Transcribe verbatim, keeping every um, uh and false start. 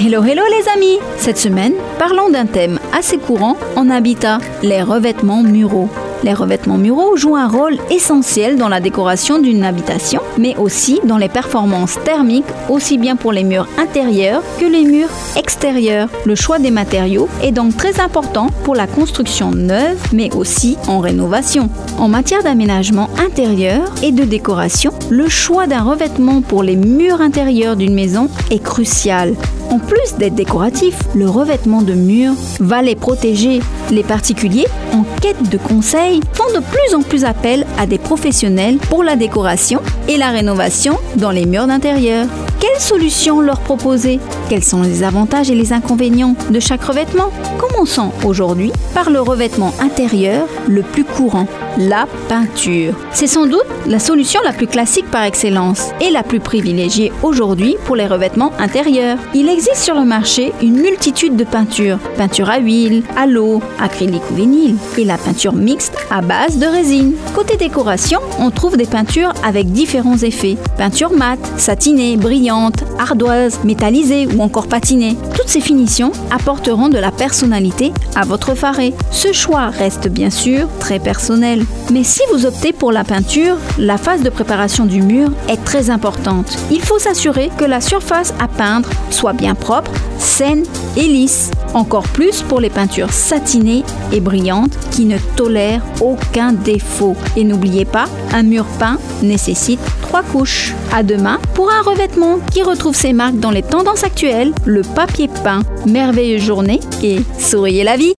Hello hello les amis! Cette semaine, parlons d'un thème assez courant en habitat, les revêtements muraux. Les revêtements muraux jouent un rôle essentiel dans la décoration d'une habitation, mais aussi dans les performances thermiques, aussi bien pour les murs intérieurs que les murs extérieurs. Le choix des matériaux est donc très important pour la construction neuve, mais aussi en rénovation. En matière d'aménagement intérieur et de décoration, le choix d'un revêtement pour les murs intérieurs d'une maison est crucial. En plus d'être décoratif, le revêtement de murs va les protéger. Les particuliers, en quête de conseils, font de plus en plus appel à des professionnels pour la décoration et la rénovation dans les murs d'intérieur. Quelles solutions leur proposer? Quels sont les avantages et les inconvénients de chaque revêtement? Commençons aujourd'hui par le revêtement intérieur le plus courant, la peinture. C'est sans doute la solution la plus classique par excellence et la plus privilégiée aujourd'hui pour les revêtements intérieurs. Il existe sur le marché une multitude de peintures. Peinture à huile, à l'eau, acrylique ou vinyle et la peinture mixte à base de résine. Côté décoration, on trouve des peintures avec différents effets. Peinture mate, satinée, brillante, ardoise, métallisée ou encore patinée. Toutes ces finitions apporteront de la personnalité à votre faré. Ce choix reste bien sûr très personnel. Mais si vous optez pour la peinture, la phase de préparation du mur est très importante. Il faut s'assurer que la surface à peindre soit bien propre, saine et lisse. Encore plus pour les peintures satinées et brillantes qui ne tolèrent aucun défaut. Et n'oubliez pas, un mur peint nécessite trois couches. À demain pour un revêtement qui retrouve ses marques dans les tendances actuelles, le papier peint. Merveilleuse journée et souriez la vie!